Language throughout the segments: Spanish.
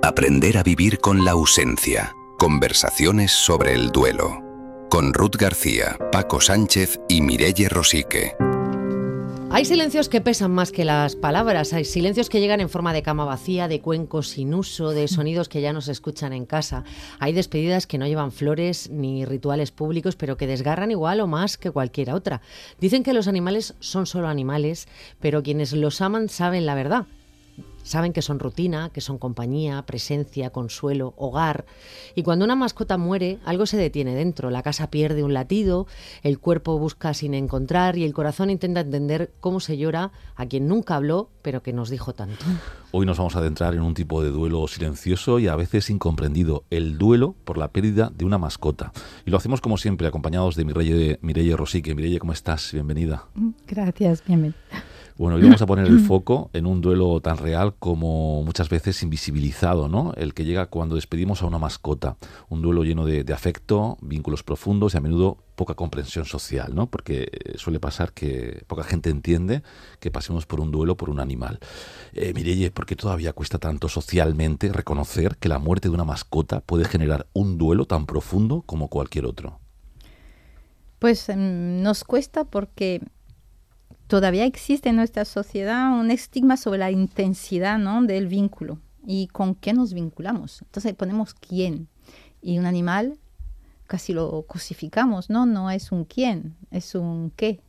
Aprender a vivir con la ausencia. Conversaciones sobre el duelo. Con Ruth García, Paco Sánchez y Mireia Rosique. Hay silencios que pesan más que las palabras, hay silencios que llegan en forma de cama vacía, de cuencos sin uso, de sonidos que ya no se escuchan en casa. Hay despedidas que no llevan flores ni rituales públicos, pero que desgarran igual o más que cualquier otra. Dicen que los animales son solo animales, pero quienes los aman saben la verdad. Saben que son rutina, que son compañía, presencia, consuelo, hogar. Y cuando una mascota muere, algo se detiene dentro. La casa pierde un latido, el cuerpo busca sin encontrar y el corazón intenta entender cómo se llora a quien nunca habló, pero que nos dijo tanto. Hoy nos vamos a adentrar en un tipo de duelo silencioso y a veces incomprendido, el duelo por la pérdida de una mascota. Y lo hacemos como siempre, acompañados de Mireia Rosique. Mireia, ¿cómo estás? Bienvenida. Gracias, bienvenida. Bueno, hoy vamos a poner el foco en un duelo tan real como muchas veces invisibilizado, ¿no? El que llega cuando despedimos a una mascota. Un duelo lleno de afecto, vínculos profundos y a menudo poca comprensión social, ¿no? Porque suele pasar que poca gente entiende que pasemos por un duelo por un animal. Mireia, ¿por qué todavía cuesta tanto socialmente reconocer que la muerte de una mascota puede generar un duelo tan profundo como cualquier otro? Pues nos cuesta porque todavía existe en nuestra sociedad un estigma sobre la intensidad, ¿no?, del vínculo y con qué nos vinculamos. Entonces ponemos quién. Y un animal casi lo cosificamos, ¿no? No es un quién, es un qué.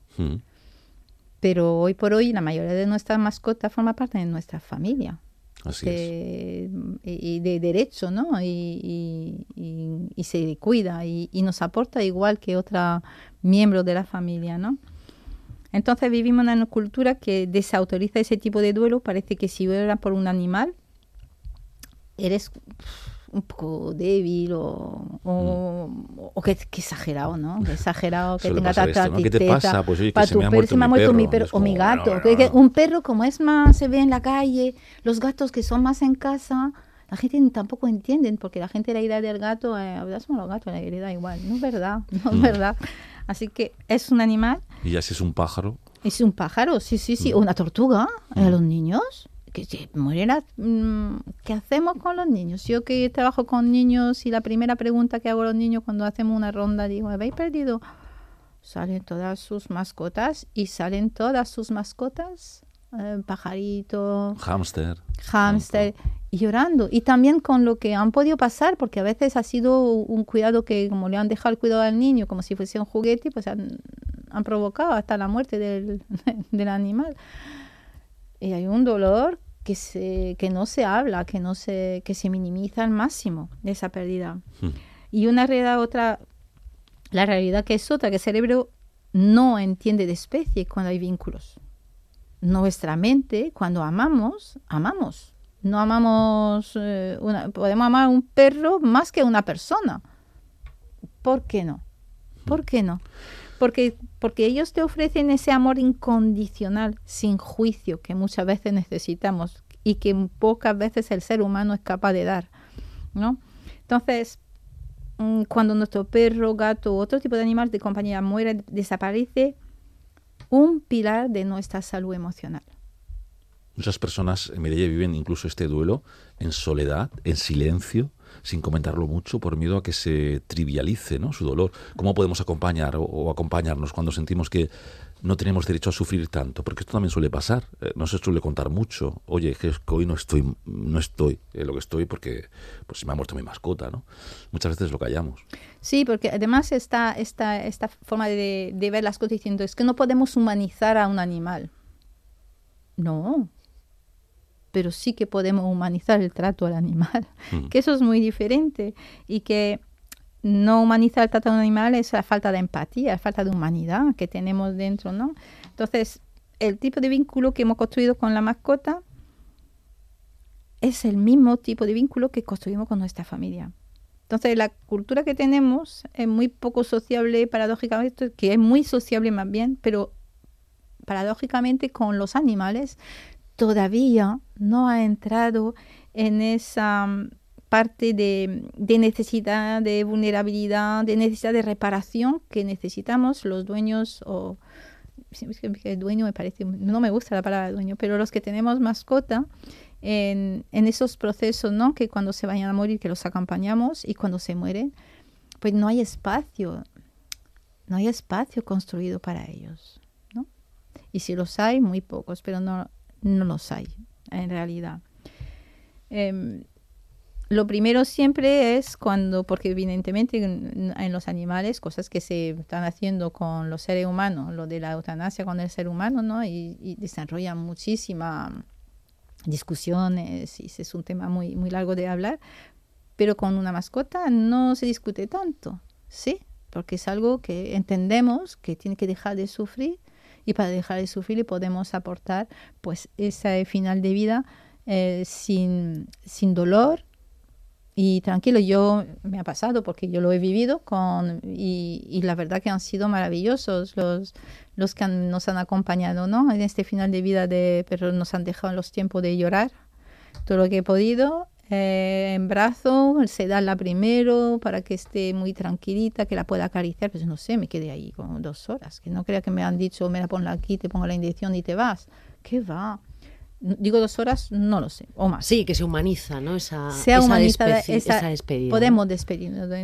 Pero hoy por hoy la mayoría de nuestras mascotas forma parte de nuestra familia. Así es. Y de derecho, ¿no? Y se cuida y nos aporta igual que otro miembro de la familia, ¿no? Entonces vivimos en una cultura que desautoriza ese tipo de duelo. Parece que si lloras por un animal eres un poco débil o que exagerado, ¿no? Que exagerado, que tenga tanta ¿no? ¿Qué te pasa? Pues oye, que se me ha muerto mi perro. O mi gato. Bueno. Un perro como es más, se ve en la calle, los gatos que son más en casa, la gente tampoco entiende, porque la gente la idea del gato, son los gatos, la idea igual. No es verdad, no es verdad. Así que es un animal. ¿Y ya si es un pájaro? Es un pájaro, sí. Una tortuga. A los niños, que se mueren. ¿Qué hacemos con los niños? Yo que trabajo con niños y la primera pregunta que hago a los niños cuando hacemos una ronda, digo, ¿habéis perdido? Salen todas sus mascotas pajarito, hámster, y llorando. Y también con lo que han podido pasar, porque a veces ha sido un cuidado que, como le han dejado el cuidado al niño, como si fuese un juguete, pues han provocado hasta la muerte del animal. Y hay un dolor que no se habla, que se minimiza al máximo de esa pérdida. Y una realidad, la realidad que es otra, que el cerebro no entiende de especie cuando hay vínculos. Nuestra mente, cuando amamos. No amamos, podemos amar a un perro más que a una persona. ¿Por qué no? Porque ellos te ofrecen ese amor incondicional, sin juicio, que muchas veces necesitamos y que pocas veces el ser humano es capaz de dar, ¿no? Entonces, cuando nuestro perro, gato u otro tipo de animal de compañía muere, desaparece un pilar de nuestra salud emocional. Muchas personas, Mireia, viven incluso este duelo en soledad, en silencio, sin comentarlo mucho, por miedo a que se trivialice, ¿no?, su dolor. ¿Cómo podemos acompañar o acompañarnos cuando sentimos que no tenemos derecho a sufrir tanto? Porque esto también suele pasar, no se suele contar mucho. Oye, que hoy no estoy en lo que estoy porque pues se me ha muerto mi mascota, ¿no? Muchas veces lo callamos. Sí, porque además esta forma de ver las cosas diciendo es que no podemos humanizar a un animal. No, pero sí que podemos humanizar el trato al animal, que eso es muy diferente, y que no humanizar el trato al animal es la falta de empatía, la falta de humanidad que tenemos dentro, ¿no? Entonces, el tipo de vínculo que hemos construido con la mascota es el mismo tipo de vínculo que construimos con nuestra familia. Entonces, la cultura que tenemos es muy poco sociable, paradójicamente, que es muy sociable más bien, pero paradójicamente con los animales todavía no ha entrado en esa parte de necesidad, de vulnerabilidad, de necesidad de reparación que necesitamos los dueños, o el dueño me parece, no me gusta la palabra dueño, pero los que tenemos mascota, en esos procesos, ¿no? Que cuando se vayan a morir, que los acompañamos, y cuando se mueren, pues no hay espacio construido para ellos, ¿no? Y si los hay, muy pocos, pero no los hay en realidad. Lo primero siempre es porque evidentemente en los animales, cosas que se están haciendo con los seres humanos, lo de la eutanasia con el ser humano, ¿no? Y desarrollan muchísimas discusiones, y es un tema muy, muy largo de hablar, pero con una mascota no se discute tanto, ¿sí? Porque es algo que entendemos que tiene que dejar de sufrir, y para dejar de sufrir le podemos aportar pues ese final de vida sin dolor y tranquilo. Me ha pasado porque yo lo he vivido y la verdad que han sido maravillosos los que nos han acompañado, ¿no? En este final de vida pero nos han dejado los tiempos de llorar todo lo que he podido, en brazo, sedarla primero para que esté muy tranquilita, que la pueda acariciar. Pues no sé, me quedé ahí como 2 horas, que no crea que me han dicho, me la ponla aquí, te pongo la inyección y te vas. ¿Qué va? Digo 2 horas, no lo sé, o más. Sí, que se humaniza, ¿no? Esa despedida. Podemos despedirnos de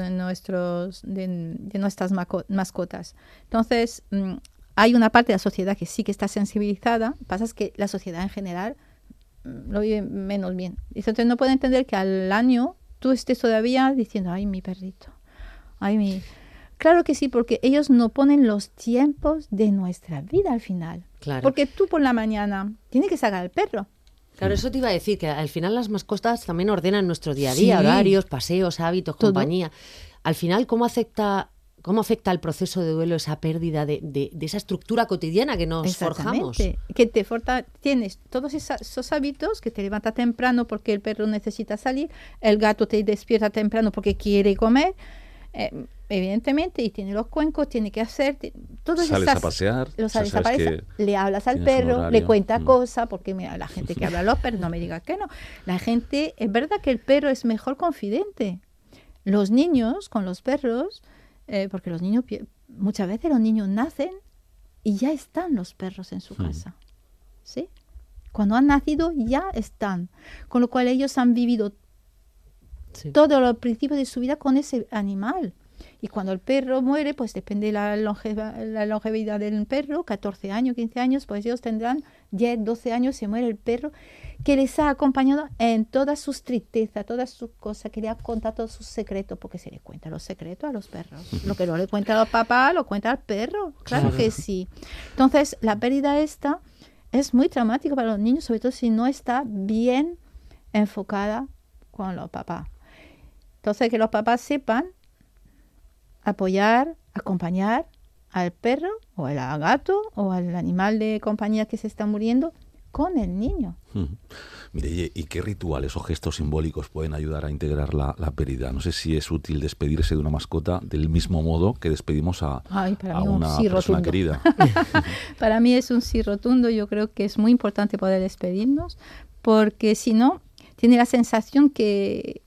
nuestras mascotas. Entonces, hay una parte de la sociedad que sí que está sensibilizada. Pasa es que la sociedad en general lo vive menos bien. Entonces no puede entender que al año tú estés todavía diciendo, ay, mi perrito, ay, mi... Claro que sí, porque ellos no ponen los tiempos de nuestra vida al final. Claro. Porque tú por la mañana tienes que sacar al perro. Claro, eso te iba a decir, que al final las mascotas también ordenan nuestro día a día, horarios, paseos, hábitos, todo. Compañía. Al final, ¿cómo afecta el proceso de duelo esa pérdida de esa estructura cotidiana que nos forjamos? Que tienes todos esos hábitos, que te levantas temprano porque el perro necesita salir, el gato te despierta temprano porque quiere comer, evidentemente, y tiene los cuencos, tiene que hacer sales a pasear, le hablas al perro, le cuentas cosas, porque mira, la gente que habla a los perros, no me digas que no, la gente, es verdad que el perro es mejor confidente. Los niños con los perros, porque los niños, muchas veces los niños nacen y ya están los perros en su casa, ¿sí? Cuando han nacido ya están, con lo cual ellos han vivido todos los principios de su vida con ese animal. Y cuando el perro muere, pues depende de la longevidad del perro, 14 años, 15 años, pues ellos tendrán 10, 12 años, se muere el perro que les ha acompañado en todas sus tristezas, todas sus cosas, que le ha contado todos sus secretos, porque se le cuenta los secretos a los perros. Lo que no le cuenta a los papás, lo cuenta al perro, claro que sí. Entonces, la pérdida esta es muy traumática para los niños, sobre todo si no está bien enfocada con los papás. Entonces, que los papás sepan apoyar, acompañar al perro o al gato o al animal de compañía que se está muriendo con el niño. Mire, ¿y qué rituales o gestos simbólicos pueden ayudar a integrar la pérdida? No sé si es útil despedirse de una mascota del mismo modo que despedimos a una persona querida. Para mí es un sí rotundo. Yo creo que es muy importante poder despedirnos, porque si no, tiene la sensación que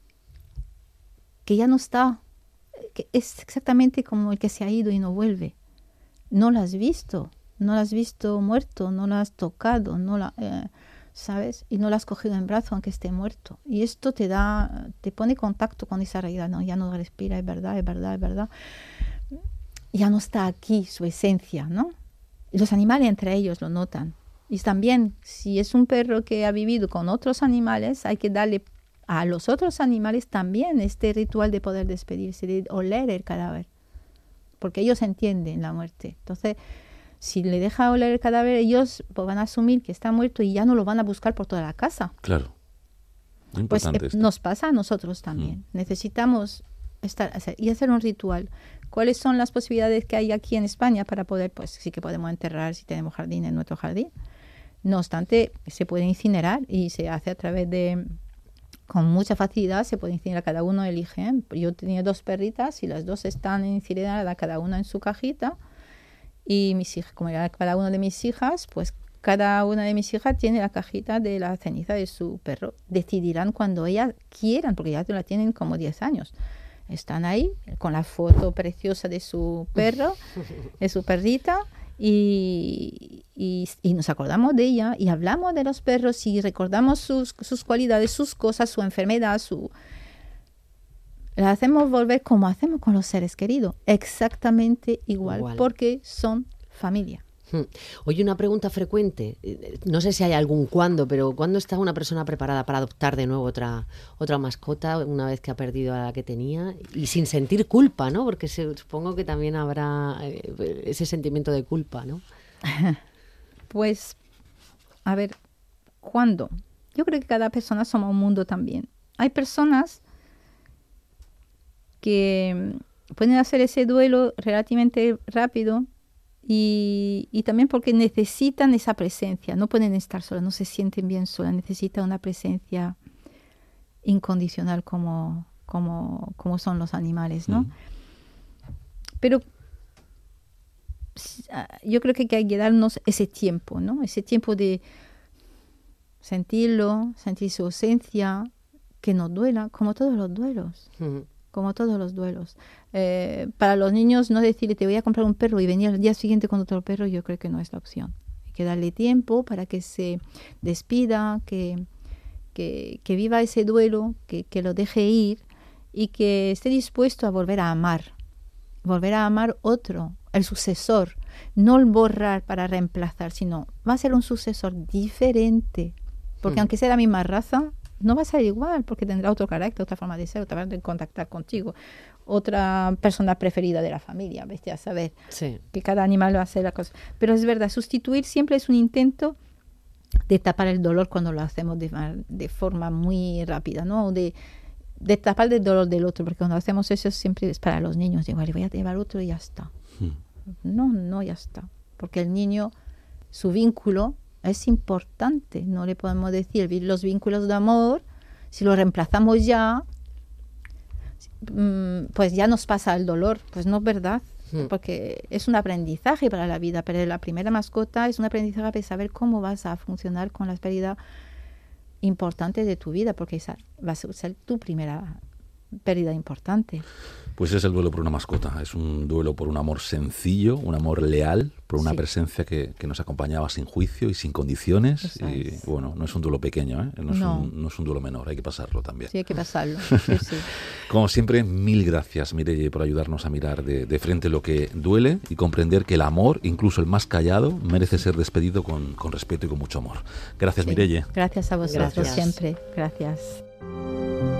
ya no está, que es exactamente como el que se ha ido y no vuelve. No lo has visto muerto, no lo has tocado, ¿sabes? Y no lo has cogido en brazo aunque esté muerto. Y esto te pone contacto con esa realidad. No, ya no respira, es verdad. Ya no está aquí su esencia, ¿no? Y los animales entre ellos lo notan. Y también, si es un perro que ha vivido con otros animales, hay que darle a los otros animales también este ritual de poder despedirse, de oler el cadáver, porque ellos entienden la muerte. Entonces, si le deja oler el cadáver, ellos pues, van a asumir que está muerto y ya no lo van a buscar por toda la casa. Claro. Muy pues nos pasa a nosotros también. Necesitamos hacer un ritual. ¿Cuáles son las posibilidades que hay aquí en España para poder, pues sí que podemos enterrar si tenemos jardín en nuestro jardín? No obstante, se puede incinerar y se hace a través con mucha facilidad, se puede incinerar, cada uno elige. Yo tenía 2 perritas y las 2 están incineradas, cada una en su cajita. Y mis hijas, como era cada una de mis hijas, pues cada una de mis hijas tiene la cajita de la ceniza de su perro. Decidirán cuando ellas quieran, porque ya la tienen como 10 años. Están ahí con la foto preciosa de su perro, de su perrita, Y nos acordamos de ella y hablamos de los perros y recordamos sus cualidades, sus cosas, su enfermedad, la hacemos volver como hacemos con los seres queridos, exactamente igual. Porque son familia. Oye, una pregunta frecuente, no sé si hay algún cuándo, pero ¿cuándo está una persona preparada para adoptar de nuevo otra mascota una vez que ha perdido a la que tenía y sin sentir culpa, ¿no? Porque supongo que también habrá ese sentimiento de culpa, ¿no? Pues, a ver, ¿cuándo? Yo creo que cada persona somos un mundo también. Hay personas que pueden hacer ese duelo relativamente rápido y también porque necesitan esa presencia, no pueden estar solas, no se sienten bien solas, necesitan una presencia incondicional como son los animales, ¿no? Pero yo creo que hay que darnos ese tiempo, ¿no? Ese tiempo de sentirlo, sentir su ausencia, que nos duela, como todos los duelos. Como todos los duelos. Para los niños, no decirle te voy a comprar un perro y venir al día siguiente con otro perro, yo creo que no es la opción. Hay que darle tiempo para que se despida, que viva ese duelo, que lo deje ir y que esté dispuesto a volver a amar otro, el sucesor, no el borrar para reemplazar, sino va a ser un sucesor diferente, porque aunque sea la misma raza, no va a ser igual, porque tendrá otro carácter, otra forma de ser, otra forma de contactar contigo, otra persona preferida de la familia, ¿ves? A saber que cada animal va a hacer la cosa. Pero es verdad, sustituir siempre es un intento de tapar el dolor cuando lo hacemos de forma muy rápida, ¿no? De tapar el dolor del otro, porque cuando hacemos eso siempre es para los niños. Digo, le voy a llevar otro y ya está. No, ya está. Porque el niño, su vínculo es importante. No le podemos decir los vínculos de amor, si los reemplazamos ya, pues ya nos pasa el dolor. Pues no es verdad. Porque es un aprendizaje para la vida. Pero la primera mascota es un aprendizaje para saber cómo vas a funcionar con las pérdidas importantes de tu vida, porque esa va a ser tu primera pérdida importante. Pues es el duelo por una mascota, es un duelo por un amor sencillo, un amor leal, por una presencia que nos acompañaba sin juicio y sin condiciones. Eso y bueno, no es un duelo pequeño, ¿eh? No es un duelo menor, hay que pasarlo también. Sí, hay que pasarlo. Sí. Como siempre, mil gracias, Mireia, por ayudarnos a mirar de frente lo que duele y comprender que el amor, incluso el más callado, merece ser despedido con respeto y con mucho amor. Gracias, Mireia. Gracias a vosotros siempre. Gracias.